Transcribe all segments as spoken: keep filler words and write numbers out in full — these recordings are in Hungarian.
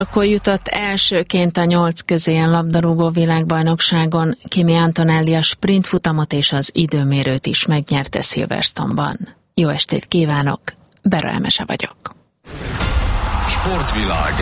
Akkor jutott elsőként a nyolc közéjén labdarúgó világbajnokságon. Kimi Antonelli a sprintfutamot és az időmérőt is megnyerte Silverstone-ban. Jó estét kívánok, Bera Emese vagyok. Sportvilág.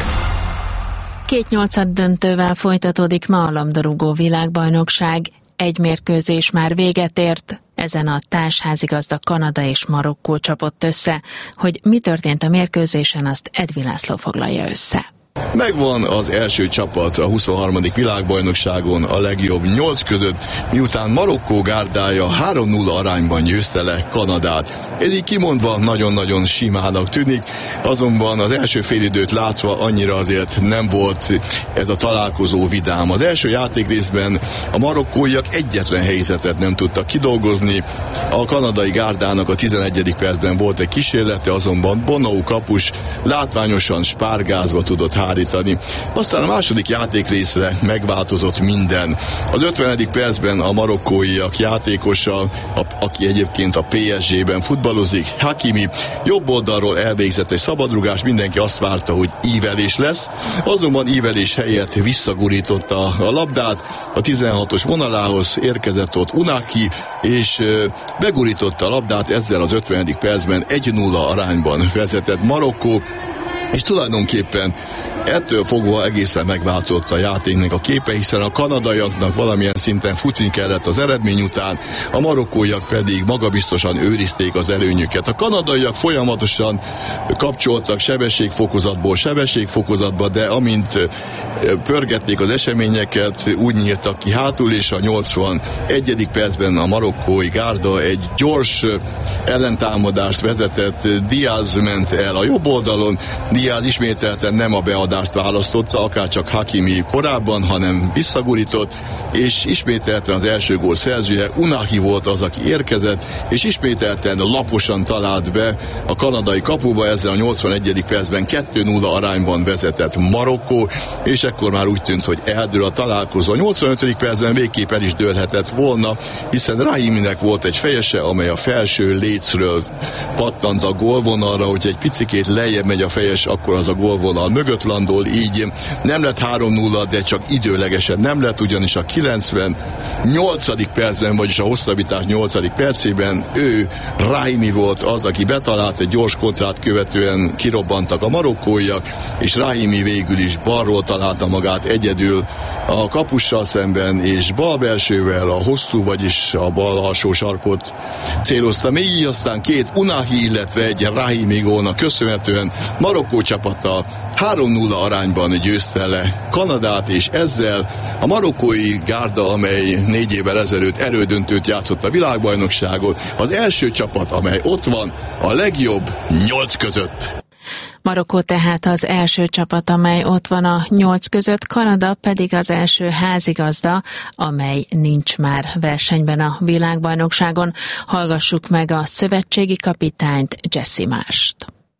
Két nyolcad döntővel folytatódik ma a labdarúgó világbajnokság. Egy mérkőzés már véget ért, ezen a társházigazda Kanada és Marokkó csapott össze. Hogy mi történt a mérkőzésen, azt Edvi László foglalja össze. Megvan az első csapat a huszonharmadik világbajnokságon a legjobb nyolc között, miután Marokkó gárdája három nulla arányban győzte le Kanadát. Ez így kimondva nagyon-nagyon simának tűnik, azonban az első félidőt látva annyira azért nem volt ez a találkozó vidám. Az első játékrészben a marokkóiak egyetlen helyzetet nem tudtak kidolgozni, a kanadai gárdának a tizenegyedik percben volt egy kísérlete, azonban Bonou kapus látványosan spárgázva tudott hárítani. Aztán a második játékrészre megváltozott minden. Az ötvenedik percben a marokkóiak játékosa, a, aki egyébként a pé es gében futballozik, Hakimi, jobb oldalról elvégzett egy szabadrugást, mindenki azt várta, hogy ívelés lesz, azonban ívelés helyett visszagurította a labdát, a tizenhatos vonalához érkezett ott Unaki, és begurította a labdát, ezzel az ötvenedik percben egy nulla arányban vezetett Marokkó, és tulajdonképpen ettől fogva egészen megváltozott a játéknak a képe, hiszen a kanadaiaknak valamilyen szinten futni kellett az eredmény után, a marokkóiak pedig magabiztosan őrizték az előnyüket. A kanadaiak folyamatosan kapcsoltak sebességfokozatból sebességfokozatba, de amint pörgették az eseményeket, úgy nyíltak ki hátul, és a nyolcvanegyedik percben a marokkói gárda egy gyors ellentámadást vezetett, Diaz ment el a jobb oldalon, Diaz ismételten nem a beadást választotta, akárcsak Hakimi korábban, hanem visszagurított, és ismételten az első gól szerzője Unahi volt az, aki érkezett, és ismételten laposan talált be a kanadai kapuba, ezzel a nyolcvanegyedik percben kettő nulla arányban vezetett Marokkó, és ekkor már úgy tűnt, hogy eldől a találkozó. A nyolcvanötödik percben végképp el is dőlhetett volna, hiszen Rahiminek volt egy fejese, amely a felső lécről pattant a gólvonalra, hogy egy picikét lejjebb megy a fejes, akkor az a gólvonal mögött landol, így nem lett három nulla, de csak időlegesen nem lett, ugyanis a kilencvennyolcadik percben, vagyis a hosszabbítás nyolcadik percében ő, Rahimi volt az, aki betalált, egy gyors kontrát követően kirobbantak a marokkóiak, és Rahimi végül is balról találta magát egyedül a kapussal szemben, és bal belsővel a hosszú, vagyis a bal alsó sarkot célozta még, így aztán két Unahi, illetve egy Rahimi gólnak köszönhetően Marokkó csapata három nulla arányban győzte le Kanadát, és ezzel a marokkói gárda, amely négy évvel ezelőtt elődöntőt játszott a világbajnokságon, az első csapat, amely ott van a legjobb nyolc között. Marokkó tehát az első csapat, amely ott van a nyolc között, Kanada pedig az első házigazda, amely nincs már versenyben a világbajnokságon. Hallgassuk meg a szövetségi kapitányt, Jesse Marst.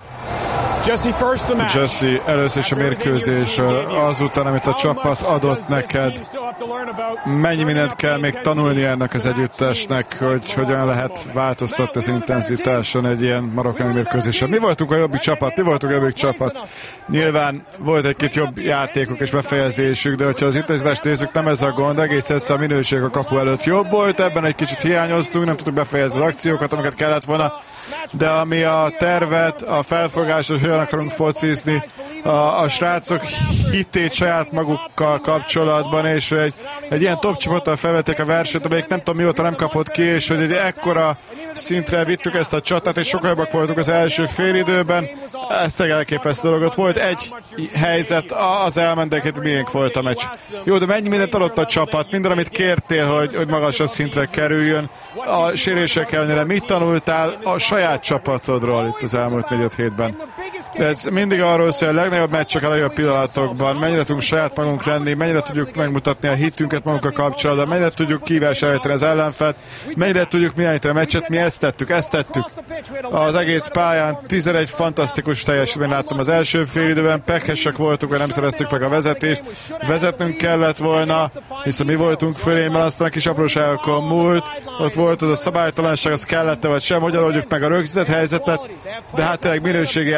Jesse, először is a mérkőzés, azután, amit a csapat adott neked, mennyi mindent kell még tanulni ennek az együttesnek, hogy hogyan lehet változtatni az intenzitáson egy ilyen marokkói mérkőzésen. Mi voltunk a jobbik csapat, mi voltunk a jobbik csapat. Nyilván volt egy-két jobb játékok és befejezésük, de hogyha az intenzitást nézzük, nem ez a gond, egész egyszer a minőség a kapu előtt jobb volt, ebben egy kicsit hiányoztunk, nem tudtuk befejezni az akciókat, amiket kellett volna, de ami a tervet, a felfogást, hogy hogyan akarunk focizni, a, a srácok hitét saját magukkal kapcsolatban, és egy, egy ilyen top csapattal felvették a versenyt, amelyik nem tudom mióta nem kapott ki, és hogy egy ekkora szintre vittük ezt a csatát, és sokkal jobbak voltunk az első félidőben. Ez egy elképesztő dolgot. Volt egy helyzet, az elmentek, miénk volt a meccs. Jó, de mennyi mindent adott a csapat, minden, amit kértél, hogy, hogy magasabb szintre kerüljön. A sérések ellenére mit tanultál a saját csapatodról itt az elmúlt négy-öt hétben? Ez mindig arról szól, hogy a legnagyobb meccsek a legjobb pillanatokban, mennyire tudunk saját magunk lenni, mennyire tudjuk megmutatni a hitünket magunkkal kapcsolatban, mennyire tudjuk kívánsállítani az ellenfelt, mennyire tudjuk irányítani a meccset, mi ezt tettük, ezt tettük. Az egész pályán tizenegy fantasztikus teljesítményt láttam az első fél időben, pekesek voltunk, mert nem szereztük meg a vezetést, vezetnünk kellett volna, hiszen mi voltunk fölényben, aztán a kis apróságokon múlt, ott volt az a szabálytalanság, az kellett vagy sem, hogyan oldjuk meg a rögzített helyzetet, de hát tényleg minőségi játékosok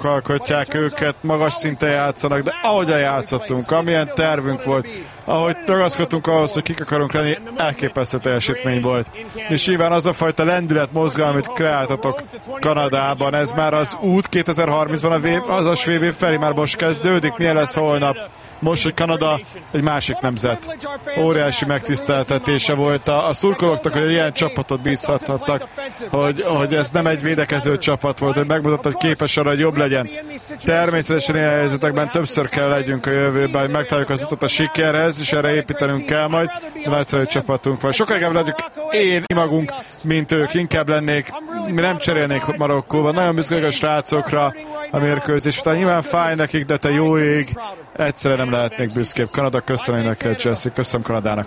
szabályok alkotják őket, magas szinten játszanak, de ahogyan játszottunk, amilyen tervünk volt, ahogy ragaszkodtunk ahhoz, hogy kik akarunk lenni, elképesztő teljesítmény volt. És nyilván az a fajta lendület, mozgalom, amit kreáltatok Kanadában, ez már az út kétezer-harmincban a v- az a vé bé felé már most kezdődik, milyen lesz holnap. Most, hogy Kanada egy másik nemzet. Óriási megtiszteltetése volt a, a szurkolóknak, hogy ilyen csapatot bízhattak, hogy, hogy ez nem egy védekező csapat volt, hogy megmutatta, hogy képes arra, hogy jobb legyen. Természetesen ilyen helyzetekben többször kell legyünk a jövőben, hogy megtaláljuk az utat a sikerhez, és erre építenünk kell majd, de nagyszerű csapatunk van. Sokkal inkább legyünk én magunk, mint ők. Inkább lennék, mi nem cserélnék Marokkóban. Nagyon büszkék a srácokra a mérkőzés után. Nyilván fáj nekik, de te jó ég, egyszerűen nem lehetnék büszkébb. Kanada, köszönöm neked, Jesse. Köszönöm Kanadának.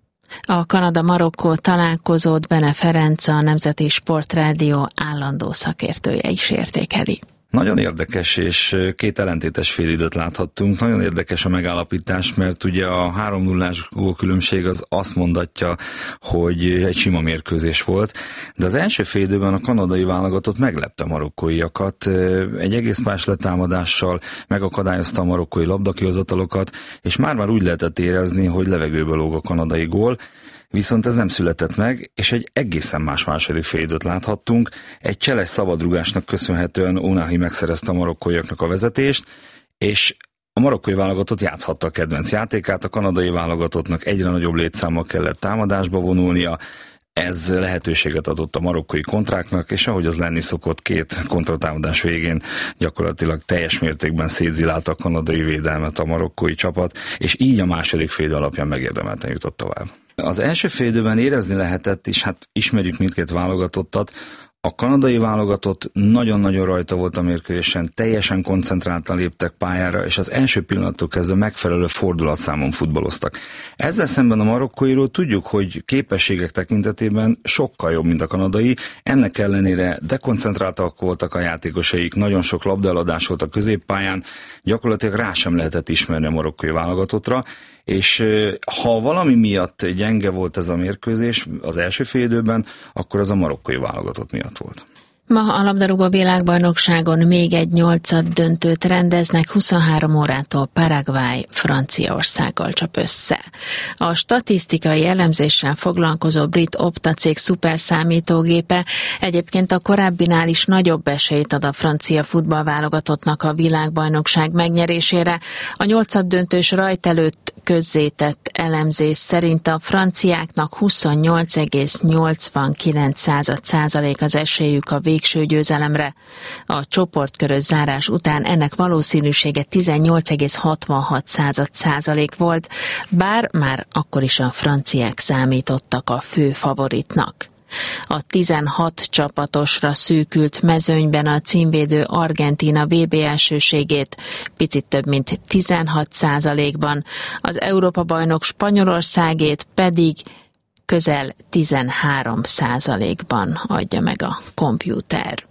A Kanada-Marokkó találkozót Bene Ferenc, a Nemzeti Sportrádió állandó szakértője is értékeli. Nagyon érdekes és két ellentétes félidőt láthattunk. Nagyon érdekes a megállapítás, mert ugye a három nullás gólkülönbség az azt mondatja, hogy egy sima mérkőzés volt, de az első félidőben a kanadai válogatott meglepte a marokkóiakat. Egy egész más letámadással megakadályozta a marokkói labdakihozatalokat, és már-már úgy lehetett érezni, hogy levegőből lóg a kanadai gól. Viszont ez nem született meg, és egy egészen más második félidőt láthattunk. Egy cseles szabadrugásnak köszönhetően Ounahi megszerezte a marokkóiaknak a vezetést, és a marokkói válogatott játszhatta a kedvenc játékát, a kanadai válogatottnak egyre nagyobb létszámmal kellett támadásba vonulnia, ez lehetőséget adott a marokkói kontráknak, és ahogy az lenni szokott, két kontratámadás végén gyakorlatilag teljes mértékben szétzilálta a kanadai védelmet a marokkói csapat, és így a második félidő alapján megérdemelten jutott tovább. Az első félidőben érezni lehetett, és hát ismerjük mindkét válogatottat, a kanadai válogatott nagyon-nagyon rajta volt a mérkőzésen, teljesen koncentráltan léptek pályára, és az első pillanattól kezdve megfelelő fordulatszámon futballoztak. Ezzel szemben a marokkóiról tudjuk, hogy képességek tekintetében sokkal jobb, mint a kanadai, ennek ellenére dekoncentráltak voltak a játékosaik, nagyon sok labdaeladás volt a középpályán, gyakorlatilag rá sem lehetett ismerni a marokkói válogatottra, és ha valami miatt gyenge volt ez a mérkőzés az első félidőben, akkor az a marokkói válogatott miatt volt. Ma a labdarúgó világbajnokságon még egy nyolcad döntőt rendeznek, huszonhárom órától Paraguay Franciaországgal csap össze. A statisztikai elemzéssel foglalkozó brit Opta cég szuperszámítógépe egyébként a korábbinál is nagyobb esélyt ad a francia futballválogatottnak a világbajnokság megnyerésére. A nyolcad döntős rajt előtt közzétett elemzés szerint a franciáknak huszonnyolc egész nyolcvankilenc százalék az esélyük a végső győzelemre. A csoportkörös zárás után ennek valószínűsége tizennyolc egész hatvanhat százalék volt, bár már akkor is a franciák számítottak a fő favoritnak. A tizenhat csapatosra szűkült mezőnyben a címvédő Argentína vé bé elsőségét picit több mint tizenhat százalékban, az Európa-bajnok Spanyolországét pedig közel tizenhárom százalékban adja meg a kompjúter.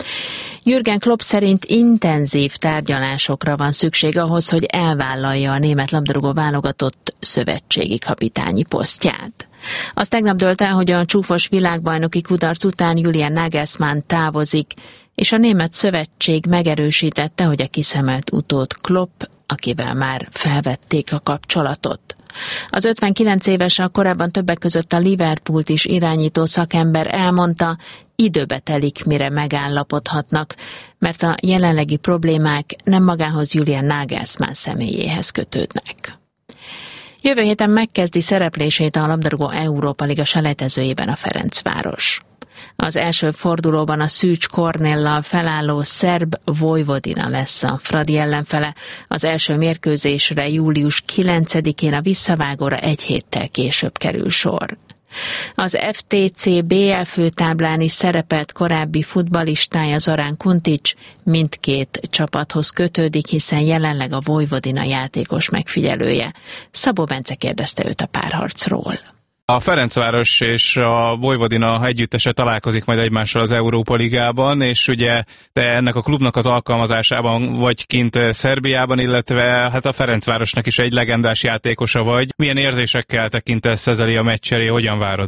Jürgen Klopp szerint intenzív tárgyalásokra van szükség ahhoz, hogy elvállalja a német labdarúgó válogatott szövetségi kapitányi posztját. Az tegnap dölt el, hogy a csúfos világbajnoki kudarc után Julian Nagelsmann távozik, és a német szövetség megerősítette, hogy a kiszemelt utód Klopp, akivel már felvették a kapcsolatot. Az ötvenkilenc éves, a korábban többek között a Liverpoolt is irányító szakember elmondta, időbe telik, mire megállapodhatnak, mert a jelenlegi problémák nem magához Julian Nagelsmann személyéhez kötődnek. Jövő héten megkezdi szereplését a labdarúgó Európa Liga selejtezőjében a Ferencváros. Az első fordulóban a Szűcs Kornéllal felálló szerb Vojvodina lesz a Fradi ellenfele. Az első mérkőzésre július kilencedikén a visszavágóra egy héttel később kerül sor. Az ef té cé bé el főtáblán is szerepelt korábbi futballistája Zoran Kuntić, mindkét csapathoz kötődik, hiszen jelenleg a Vojvodina játékos megfigyelője. Szabó Bence kérdezte őt a párharcról. A Ferencváros és a Vojvodina együttese találkozik majd egymással az Európa Ligában, és ugye te ennek a klubnak az alkalmazásában vagy kint Szerbiában, illetve hát a Ferencvárosnak is egy legendás játékosa vagy. Milyen érzésekkel tekintesz ezzel a meccs elé, hogyan várod?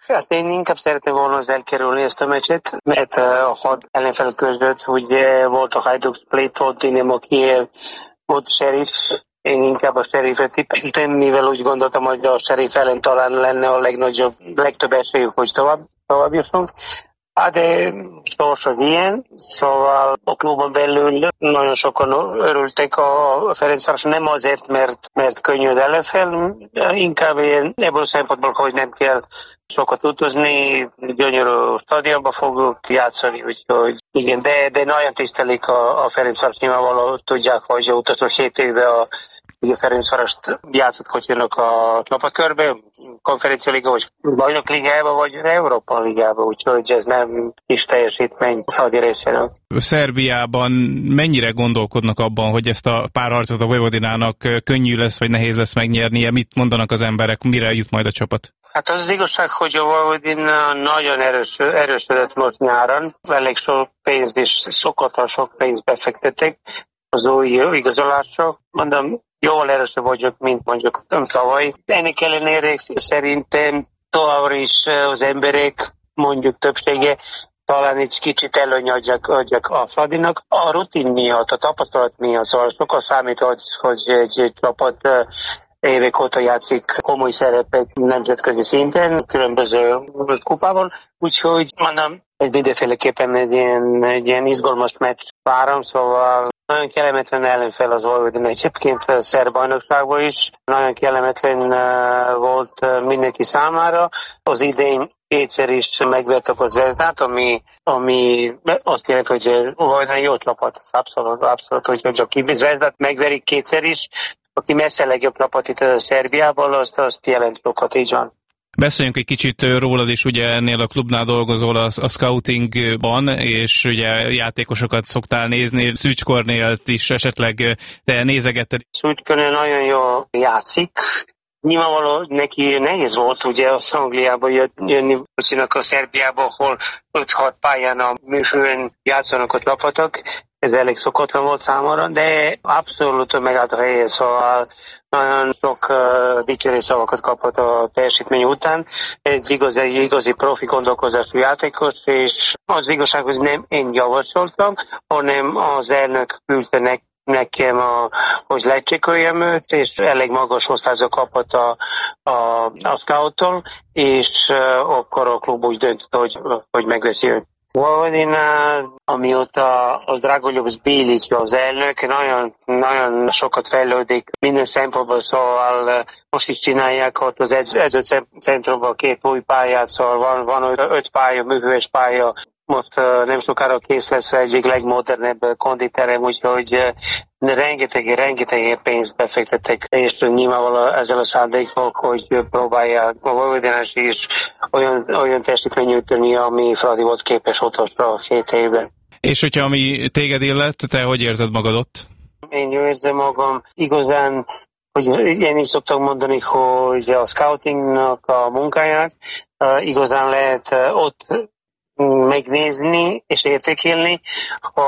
Hát én inkább szeretném volna az elkerülni ezt a meccset, mert a hat ellenfel között, hogy volt a Hajduk Split, volt Dinamo Kiev, volt Sheriff. Én inkább a Sheriffet tippeltem, mivel úgy gondoltam, hogy a Sheriff ellen talán lenne a legnagyobb, legtöbb esélyük, hogy tovább, tovább jussunk. Hát de sors az ilyen, szóval a klubon belül nagyon sokan örültek a Ferencváros, nem azért, mert, mert könnyű az ellenfél, inkább ilyen, ebből a szempontból, hogy nem kell sokat utazni, gyönyörű stadionba fogunk játszani, úgyhogy igen, de, de nagyon tisztelik a, a Ferencváros, nyilvánvalóan tudják, hogy utazó hét évben a ugye Ferencvárost játszott kocsinak a csapatkörbe, konferencia liga, vagy bajnok ligába, vagy Európa ligába, úgyhogy ez nem is teljesítmény Fradi részéről. Szerbiában mennyire gondolkodnak abban, hogy ezt a párharcot a Vojvodinának könnyű lesz, vagy nehéz lesz megnyernie? Mit mondanak az emberek, mire jut majd a csapat? Hát az az igazság, hogy a Vojvodina nagyon erős, erősödött most nyáron, elég sok pénzt és szokatlan sok pénzt befektettek az új igazolásra. Mondom, jól erősebb vagyok, mint mondjuk tavaly. Ennek ellenére szerintem továbbra is az emberek, mondjuk többsége, talán egy kicsit előny adjak, adjak a Fradinak. A rutin miatt, a tapasztalat miatt, szóval sokkal számít, hogy, hogy egy, egy csapat évek óta játszik komoly szerepek nemzetközi szinten, különböző kupában, úgyhogy mondom, hogy mindenféleképpen egy ilyen, egy ilyen izgalmas meccs várom, szóval nagyon kellemetlen ellenfél az Vojvodina. Egyébként a szerb bajnokságban is nagyon kellemetlen volt mindenki számára. Az idén kétszer is megvertek az Zvezdát, ami, ami azt jelenti, hogy Vojvodina jó csapat. Abszolút, abszolút, hogy csak ki Zvezdát megverik kétszer is, aki messze legjobb csapat itt a Szerbiából, azt, azt jelent sokat, így van. Beszéljünk egy kicsit rólad is, ugye ennél a klubnál dolgozol a, a scoutingban, és ugye játékosokat szoktál nézni, Szűcs Kornélt is esetleg te nézegetted. Szűcs Kornél nagyon jól játszik. Nyilvánvaló neki nehéz volt ugye az Angliába jönni, a Szerbiába, ahol öt-hat pályán a műfőn játszanak a csapatok. Ez elég szokatlan volt számomra, de abszolút megállt a helyét, szóval nagyon sok uh, dicsérő szavakat kapott a teljesítmény után. Egy igazi, igazi profi gondolkozású játékos, és az igazság, hogy nem én javasoltam, hanem az elnök küldte nekem, a, hogy lecsekoljem őt, és elég magas osztályzó kapott a, a, a scouttól, és uh, akkor a klub úgy döntött, hogy, hogy megveszi őt. Vojvodina, amióta a Dragoljub Bilic az elnök, nagyon, nagyon sokat fejlődik minden szempontból, szóval most is csinálják ott az edzőcentrumban két új pályát, szóval van, van öt pálya, műhős pálya, most nem sokára kész lesz egyik legmodernebb konditerem, úgyhogy rengeteg, rengeteg pénzt befektettek, és nyilvánvalóan ezzel a szándékok, hogy próbálják a Vojvodinás is olyan, olyan teljesítmény nyújtani, ami Fradi volt képes utolsó hét évben. És hogyha ami téged illet, te hogy érzed magad ott? Én jól érzem magam. Igazán, hogy én is szoktam mondani, hogy a scoutingnak a munkáját uh, igazán lehet uh, ott megnézni és értékelni, ha,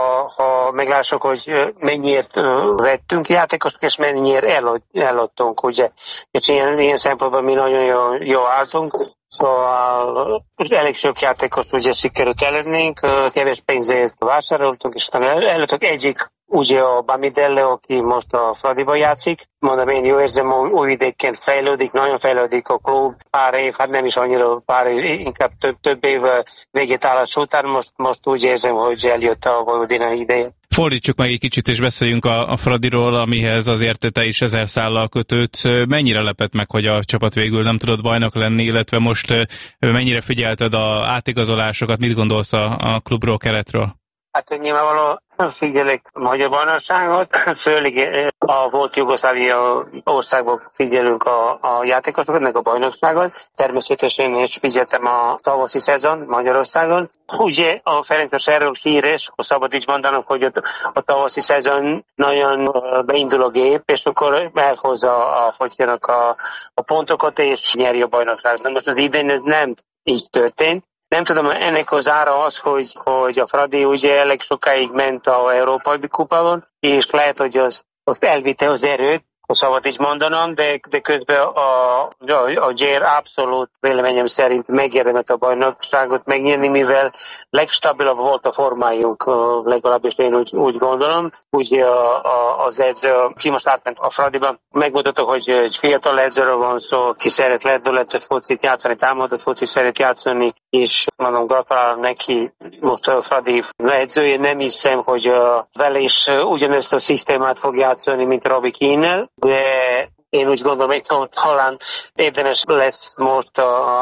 ha meglássuk, hogy mennyiért vettünk játékosok, és mennyiért eladtunk, ugye. És ilyen, ilyen szempontból mi nagyon jól, jól álltunk, szóval elég sok játékos ugye sikerült eladnunk, kevés pénzért vásároltunk, és előttük egyik ugye a Bamidele, aki most a Fradiba játszik. Mondom, én jó érzem, új idékként fejlődik, nagyon fejlődik a klub. Pár év, hát nem is annyira pár év, inkább több, több év végétállás után, most, most úgy érzem, hogy eljött a Vojvodina ideje. Fordítsuk meg egy kicsit, és beszéljünk a, a Fradiról, amihez azért te is ezer szállal kötődsz. Mennyire lepett meg, hogy a csapat végül nem tudott bajnok lenni, illetve most mennyire figyelted a átigazolásokat, mit gondolsz a, a klubról, keretről? Hát nyilvánvalóan figyelek a magyar bajnokságot, főleg a volt Jugoszlávia országban figyelünk a, a játékosokat, meg a bajnokságot. Természetesen is figyeltem a tavaszi szezon Magyarországon. Ugye a Ferencváros erről híres, akkor szabad is mondanom, hogy a, a tavaszi szezon nagyon beindul a gép, és akkor elhozza a, hogy jönnek a, a pontokat, és nyeri a bajnokságot. Na most az idén ez nem így történt. Nem tudom, ennek az ára az, hogy, hogy a Fradi ugye elég sokáig ment a Európai Kupában, és lehet, hogy azt, azt elvitte az erőt, szabad így mondanom, de, de közben a, a, a Gyér abszolút véleményem szerint megérdemelt a bajnokságot megnyerni, mivel legstabilabb volt a formájunk, legalábbis én úgy, úgy gondolom. Ugye a, a, az edző, ki most átment a Fradiban, megmutatta, hogy egy fiatal edzőről van szó, ki szeret lendületet focit játszani, támadott focit szeret játszani, és mondom, gratulálom neki, most a Fradi edzője, nem hiszem, hogy vele is ugyanezt a szisztémát fog játszani, mint Robbie Keane-nel, de én úgy gondolom, hogy talán érdemes lesz most a,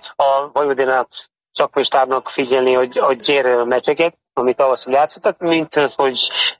a Vojvodina szakmai stábnak figyelni, hogy, hogy gyere a meccseket, amit tavasszal játszottak, mint hogy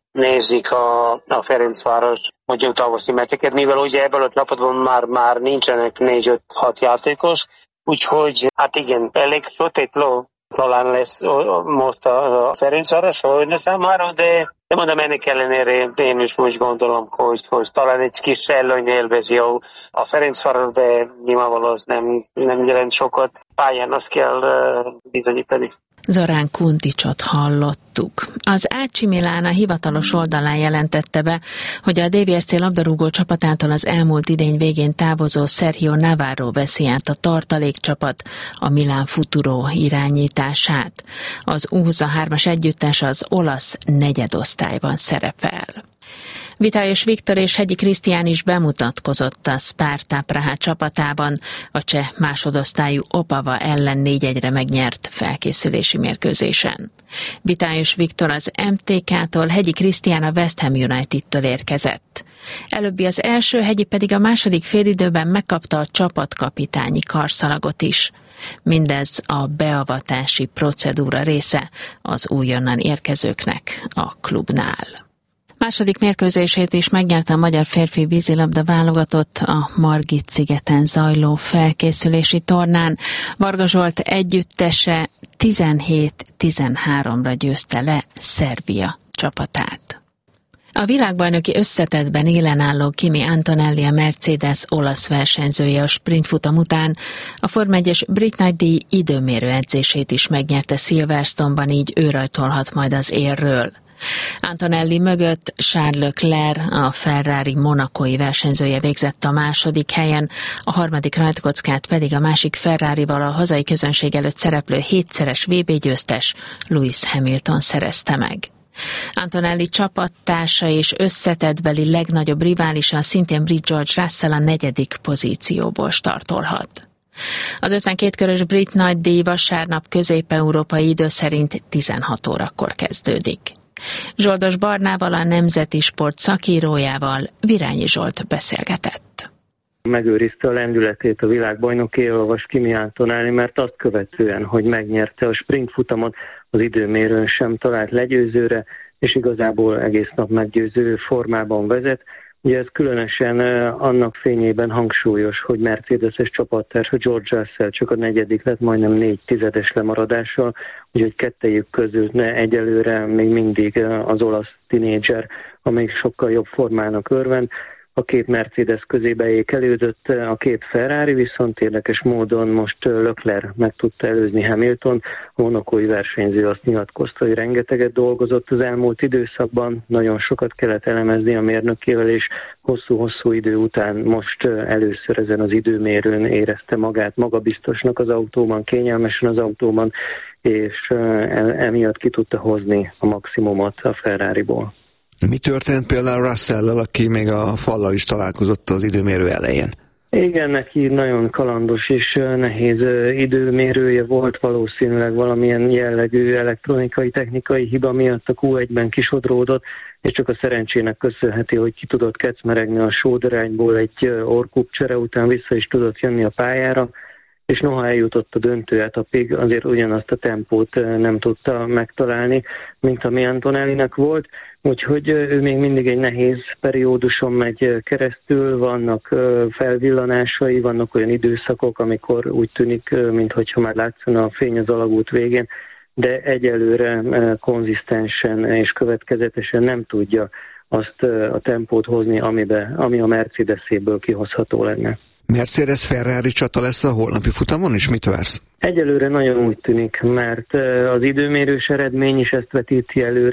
nézik a, a Ferencváros mondjuk tavaszi meccseket, mivel ugye ebből a csapatban már, már nincsenek négy-öt-hat játékos, úgyhogy hát igen, elég sötét ló talán lesz most a Ferencváros Vojvodina számára, de de mondom, ennek ellenére én is úgy gondolom, hogy, hogy talán egy kis előny élvezi a, a Ferencváros, de nyilvánvalóan az nem, nem jelent sokat. Pályán azt kell uh, bizonyítani. Zorán Kunticsot hallottuk. Az á cé Milan a hivatalos oldalán jelentette be, hogy a dé vé es cé labdarúgó csapatától az elmúlt idény végén távozó Sergio Navarro veszi át a tartalékcsapat, a Milán Futuro irányítását. Az U huszonhármas együttes az olasz negyedosztályban szerepel. Vitályos Viktor és Hegyi Krisztián is bemutatkozott a Sparta Praha csapatában, a cseh másodosztályú Opava ellen négy egyre megnyert felkészülési mérkőzésen. Vitályos Viktor az em té ká-tól, Hegyi Krisztián a West Ham United-től érkezett. Előbbi az első, Hegyi pedig a második félidőben megkapta a csapatkapitányi karszalagot is. Mindez a beavatási procedúra része az újonnan érkezőknek a klubnál. Második mérkőzését is megnyerte a magyar férfi vízilabda válogatott a Margit-szigeten zajló felkészülési tornán. Varga Zsolt együttese tizenhét tizenháromra győzte le Szerbia csapatát. A világbajnoki összetettben élenálló Kimi Antonelli, a Mercedes olasz versenyzője a sprintfutam után a Forma egyes brit nagydíj időmérő edzését is megnyerte Silverstone-ban, így ő rajtolhat majd az élről. Antonelli mögött Charles Leclerc, a Ferrari monakói versenyzője végzett a második helyen, a harmadik rajtkockát pedig a másik Ferrarival a hazai közönség előtt szereplő hétszeres vé bé győztes Lewis Hamilton szerezte meg. Antonelli csapattársa és összetettbeli legnagyobb riválisa, szintén brit George Russell a negyedik pozícióból startolhat. Az ötvenkét körös brit nagydíj vasárnap közép-európai idő szerint tizenhat órakor kezdődik. Zsoldos Barnával, a Nemzeti Sport szakírójával Virányi Zsolt beszélgetett. Megőrizte a lendületét a világbajnoki éllovas Kimi Antonelli, mert azt követően, hogy megnyerte a sprintfutamot, az időmérőn sem talált legyőzőre, és igazából egész nap meggyőző formában vezet. Ugye ez különösen annak fényében hangsúlyos, hogy Mercedes-es csapattársa George Russell csak a negyedik lett, majdnem négy tizedes lemaradással, úgyhogy kettejük közül egyelőre még mindig az olasz tinédzser, amelyik sokkal jobb formának örvend. A két Mercedes közébe ékelődött, a két Ferrari viszont érdekes módon most Leclerc meg tudta előzni Hamilton. A monakói versenyző azt nyilatkozta, hogy rengeteget dolgozott az elmúlt időszakban, nagyon sokat kellett elemezni a mérnökével, és hosszú-hosszú idő után most először ezen az időmérőn érezte magát magabiztosnak az autóban, kényelmesen az autóban, és emiatt ki tudta hozni a maximumot a Ferrariból. Mi történt például Russell-lel, aki még a fallal is találkozott az időmérő elején? Igen, neki nagyon kalandos és nehéz időmérője volt, valószínűleg valamilyen jellegű elektronikai, technikai hiba miatt a kú egyben kisodródott, és csak a szerencsének köszönheti, hogy ki tudott kecmeregni a sódarányból egy orrkupcsere után, vissza is tudott jönni a pályára, és noha eljutott a döntőetapig, azért ugyanazt a tempót nem tudta megtalálni, mint ami Antonellinek volt, úgyhogy ő még mindig egy nehéz perióduson megy keresztül, vannak felvillanásai, vannak olyan időszakok, amikor úgy tűnik, mintha már látszana a fény az alagút végén, de egyelőre konzisztensen és következetesen nem tudja azt a tempót hozni, amibe, ami a Mercedes-éből kihozható lenne. Mercedes-Ferrari csata lesz a holnapi futamon, és mit vársz? Egyelőre nagyon úgy tűnik, mert az időmérős eredmény is ezt vetíti előre,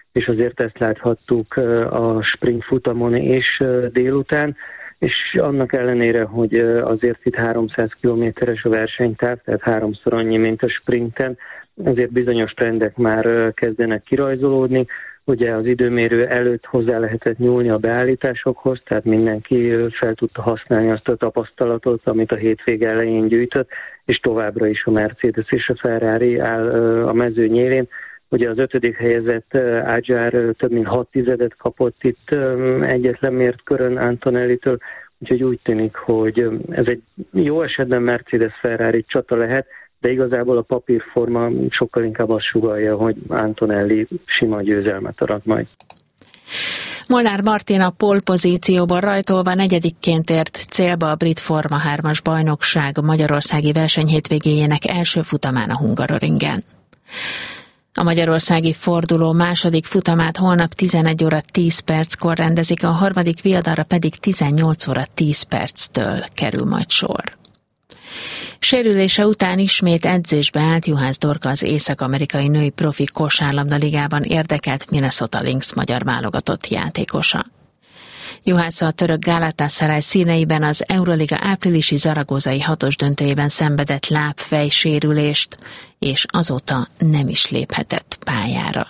és azért ezt láthattuk a sprint futamon és délután, és annak ellenére, hogy azért itt háromszáz kilométeres a versenytáv, tehát háromszor annyi, mint a sprinten, azért bizonyos trendek már kezdenek kirajzolódni. Ugye az időmérő előtt hozzá lehetett nyúlni a beállításokhoz, tehát mindenki fel tudta használni azt a tapasztalatot, amit a hétvége elején gyűjtött, és továbbra is a Mercedes és a Ferrari áll a mező nyélén. Ugye az ötödik helyezett Adjar több mint hat tizedet kapott itt egyetlen mért körön Antonellitől, úgyhogy úgy tűnik, hogy ez egy jó esetben Mercedes-Ferrari csata lehet, de igazából a papírforma sokkal inkább azt sugallja, hogy Antonelli sima győzelmet arat majd. Molnár Martin a pole pozícióban rajtolva negyedikként ért célba a brit Forma hármas bajnokság magyarországi verseny hétvégéjének első futamán a Hungaroringen. A magyarországi forduló második futamát holnap tizenegy óra tíz perckor rendezik, a harmadik viadalra pedig tizennyolc óra tíz perctől kerül majd sor. Sérülése után ismét edzésbe állt Juhász Dorka, az észak-amerikai női profi kosárlabda ligában érdekelt Minnesota Lynx magyar válogatott játékosa. Juhász a török Galatasaray színeiben az Euroliga áprilisi zaragozai hatos döntőjében szenvedett láb-fej sérülést, és azóta nem is léphetett pályára.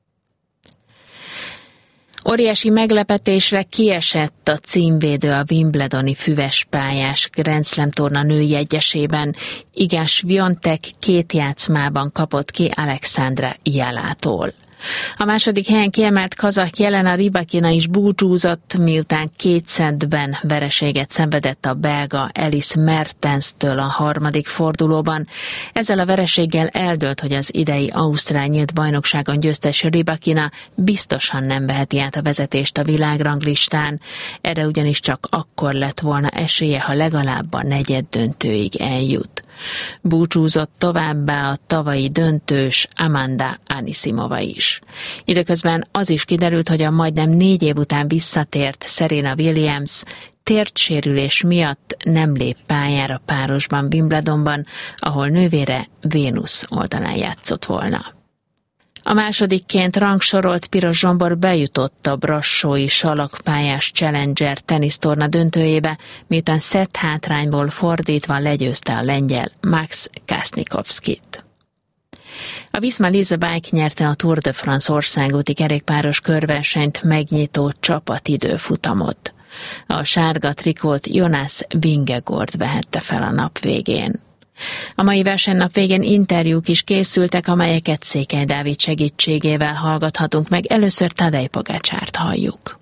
Óriási meglepetésre kiesett a címvédő a wimbledoni füves pályás Grand Slam torna női egyesében. Iga Swiatek két játszmában kapott ki Alexandra Jalától. A második helyen kiemelt kazah Jelena Rybakina is búcsúzott, miután két szettben vereséget szenvedett a belga Alice Mertenstől a harmadik fordulóban. Ezzel a vereséggel eldőlt, hogy az idei ausztrál nyílt bajnokságon győztes Rybakina biztosan nem veheti át a vezetést a világranglistán. Erre ugyanis csak akkor lett volna esélye, ha legalább a negyed döntőig eljut. Búcsúzott továbbá a tavalyi döntős Amanda Anisimova is. Időközben az is kiderült, hogy a majdnem négy év után visszatért Serena Williams térdsérülés miatt nem lép pályára párosban Wimbledonban, ahol nővére Vénusz oldalán játszott volna. A másodikként rangsorolt Piros Zsombor bejutott a brassói salakpályás Challenger tenisztorna döntőjébe, miután szett hátrányból fordítva legyőzte a lengyel Max Kasnikovskit. A Visma Lease Bike nyerte a Tour de France országúti kerékpáros körversenyt megnyitó csapatidőfutamot. A sárga trikót Jonas Vingegaard vehette fel a nap végén. A mai versenynap végén interjúk is készültek, amelyeket Székely Dávid segítségével hallgathatunk meg. Először Tadej Pogácsárt halljuk.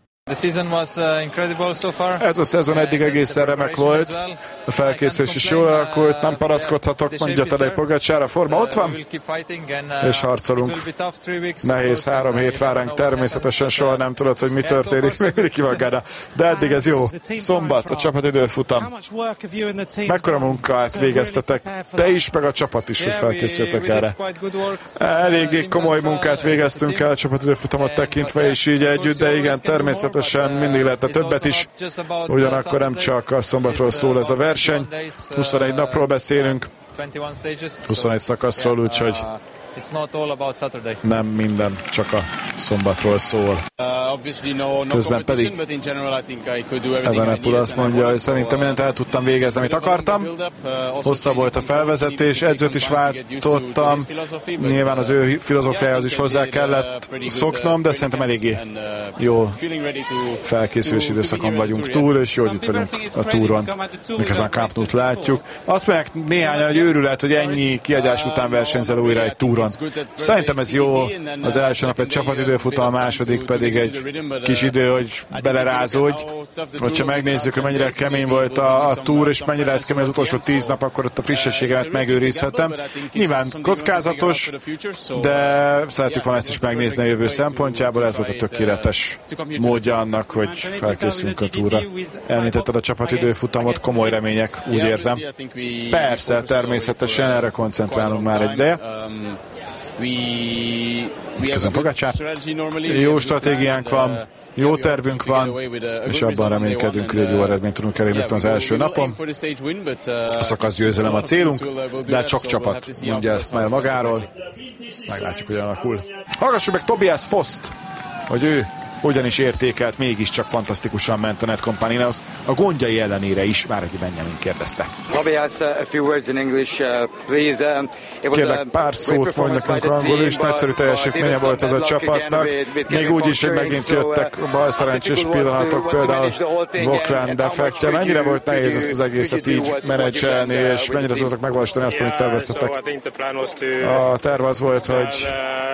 Ez a szezon eddig egészen remek volt, a felkészülés is jól alakult, nem panaszkodhatok, mondja Tadej Pogácsár, a forma ott van, és harcolunk. Nehéz három hét vár ránk, természetesen soha nem tudod, hogy mi történik, még mindig kivagáda, de eddig ez jó. Szombat, a csapatidőfutam. Mekkora munkát végeztetek, te is, meg a csapat is, hogy felkészültek erre. Eléggé komoly munkát végeztünk el a csapatidőfutamot tekintve, és így együtt, de igen, természetesen mindig lehetne többet is, ugyanakkor nem csak a szombatról szól ez a verseny, huszonegy napról beszélünk, huszonegy szakaszról, úgyhogy nem minden csak a szombatról szól. Közben pedig Evenepoel azt mondja, hogy szerintem mindent el tudtam végezni, amit akartam. Hosszabb volt a felvezetés, edzőt is váltottam. Nyilván az ő filozófiához is hozzá kellett szoknom, de szerintem eléggé jó felkészülési időszakon vagyunk túl, és jól itt vagyunk a túron, miközben a Camp Nou-t látjuk. Azt mondják néhányan, hogy őrület, hogy ennyi kiadás után versenyzel újra egy túron. Szerintem ez jó, az első nap egy csapatidőfutam, a második pedig egy kis idő, hogy belerázódj. Hogyha megnézzük, hogy mennyire kemény volt a, a túr, és mennyire lesz kemény az utolsó tíz nap, akkor ott a frissességemet megőrizhetem. Nyilván kockázatos, de szeretjük volna ezt is megnézni a jövő szempontjából, ez volt a tökéletes módja annak, hogy felkészülünk a túra. Említetted a csapatidőfutamot, komoly remények, úgy érzem. Persze, természetesen erre koncentrálunk már egy ideje. Közben Pogácsár. Jó stratégiánk van, jó tervünk van, és abban reménykedünk, hogy egy jó eredményt tudunk elérni az első napon. A szakasz győzelem a célunk, de hát sok csapat mondja ezt már magáról. Meglátjuk, hogy alakul. Hallgassuk meg Tobias Foszt, hogy ő hogyan is értékelt, mégiscsak fantasztikusan ment a Netcompany-hoz, a gondjai ellenére is, már aki Benjamin kérdezte. Kérlek, pár szót mondj nekünk angolul is, nagyszerű teljesítménye volt ez a csapatnak, még úgy is, hogy megint jöttek balszerencsés pillanatok, például Vokran defektje. Mennyire volt nehéz ezt az egészet így menedzselni, és mennyire tudtak megvalósítani azt, amit terveztetek? A terv az volt, hogy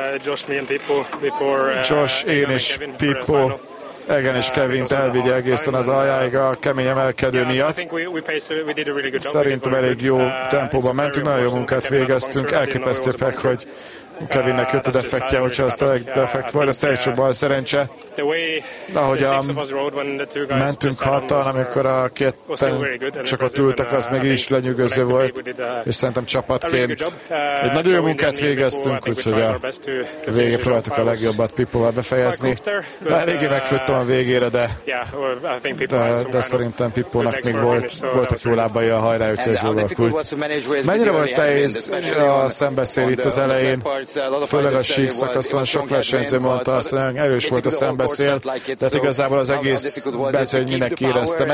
Josh, én és Pippo, Egan és Kevint elvigye egészen az aljáig a kemény emelkedő miatt. Szerintem elég jó tempóban mentünk, nagyon jó munkát végeztünk, elképesztőek, hogy Kevinnek jött a defektje, hogyha az defekt volt, ez teljesen bal szerencse. Ahogy a mentünk hatan, amikor a ketten csak ott ültek, az még is lenyűgöző volt, és szerintem csapatként egy nagyon jó munkát végeztünk, úgyhogy a végén próbáltuk a legjobbat Pippóval befejezni. De eléggé megfőttem a végére, de, de, de szerintem Pippónak még volt, voltak jó lábai a hajrá, úgyhogy ez jól alakult. Mennyire volt nehéz a szembeszél itt az elején? Főleg a sík szakaszon sok versenyző mondta azt, hogy erős volt a szembeszél, de igazából az egész bezőny mindenki érezte.